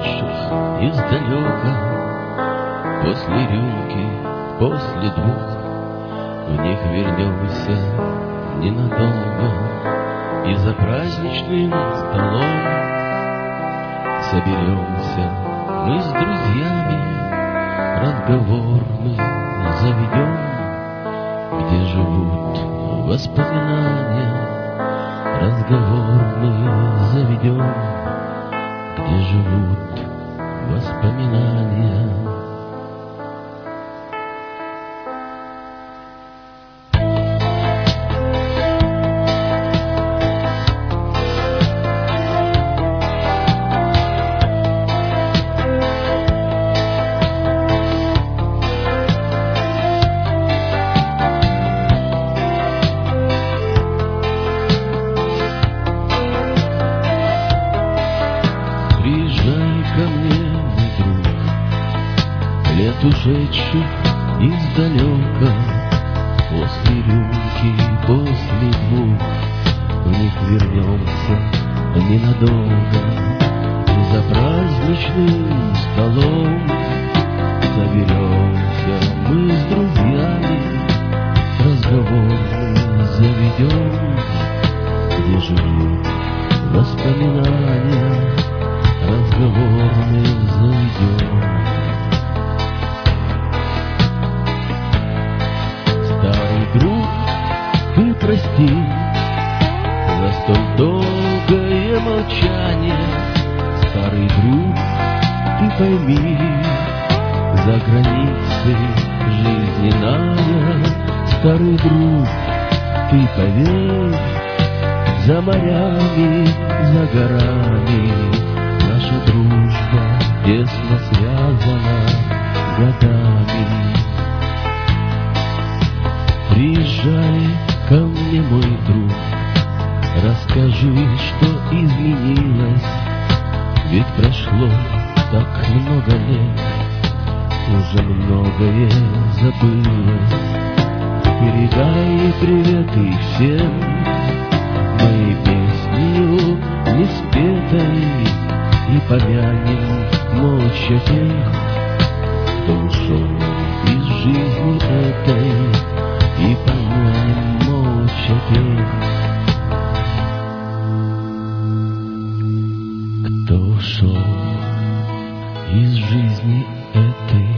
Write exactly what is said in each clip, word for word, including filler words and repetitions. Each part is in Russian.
ушедших издалека. После рюмки, после двух в них вернемся ненадолго, и за праздничным столом соберемся мы с друзьями, разговор мы заведем, где живут воспоминания. Разговор мы заведем, где живут воспоминания. Ушедших издалека, после рюмки, после двух в них вернемся ненадолго, и за праздничным столом соберемся мы с друзьями, разговор мы заведем, где живут воспоминания. Разговор мы заведем. Друг, ты прости за столь долгое молчание. Старый друг, ты пойми, за границей жизненная. Старый друг, ты поверь, за морями, за горами наша дружба тесно связана годами. Приезжай ко мне, мой друг, расскажи, что изменилось, ведь прошло так много лет, уже многое забылось. Передай приветы всем моей песнью неспетой, и помянем молча тех, кто ушел из жизни этой. И помянем молча тех, кто ушел из жизни этой.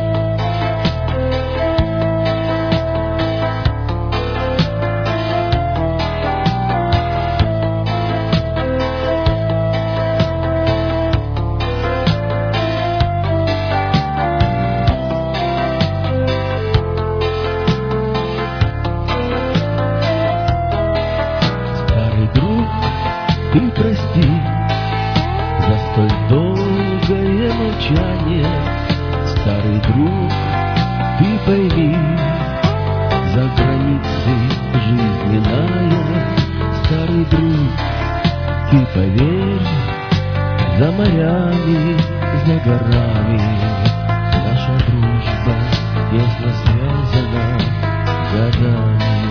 Ты прости за столь долгое молчание. Старый друг, ты пойми, за границей жизненная. Старый друг, ты поверь, за морями, за горами наша дружба тесно связана годами.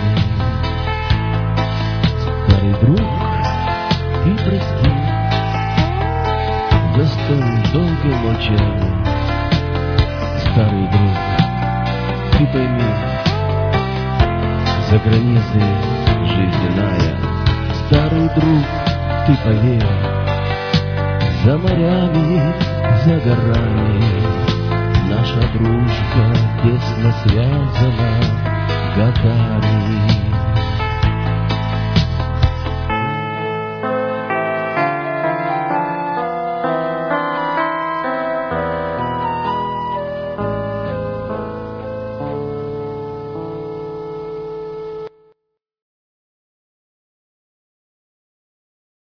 Старый друг, ты прости за столь долгое молчание. Старый друг, ты пойми, за границей жизненная. Старый друг, ты поверь, за морями, за горами наша дружба тесно связана годами.